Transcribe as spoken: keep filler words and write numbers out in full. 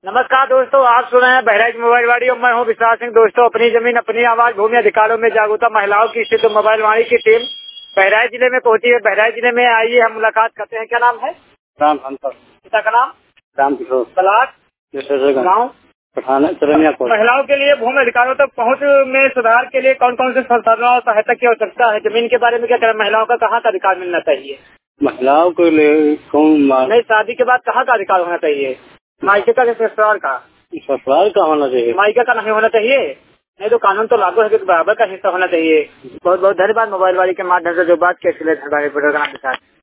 नमस्कार दोस्तों, आप सुन रहे हैं बहराइच मोबाइल वाड़ी और मैं हूं विश्वास सिंह। दोस्तों, अपनी जमीन अपनी आवाज भूमि अधिकारों में जागरूकता महिलाओं की स्थित मोबाइल वाड़ी की टीम बहराइच जिले में पहुंची है। बहराइच जिले में आइए हम मुलाकात करते हैं। क्या नाम है? राम हंसर। पिता का नाम? राम किशोर। तलाक? गाँव? महिलाओं के लिए भूमि अधिकारों तक पहुंच में सुधार के लिए कौन कौन से संसाधनों और सहायता की आवश्यकता है? जमीन के बारे में क्या करें? महिलाओं का कहाँ का अधिकार मिलना चाहिए? महिलाओं के लिए कौन? नहीं, शादी के बाद कहाँ का अधिकार होना चाहिए? मायके का? ससुराल का? ससुराल का होना चाहिए। मायके का नहीं होना चाहिए? नहीं तो कानून तो लागू है कि बराबर का हिस्सा होना चाहिए। बहुत बहुत धन्यवाद मोबाइल वाली के माध्यम से जो बात के लिए।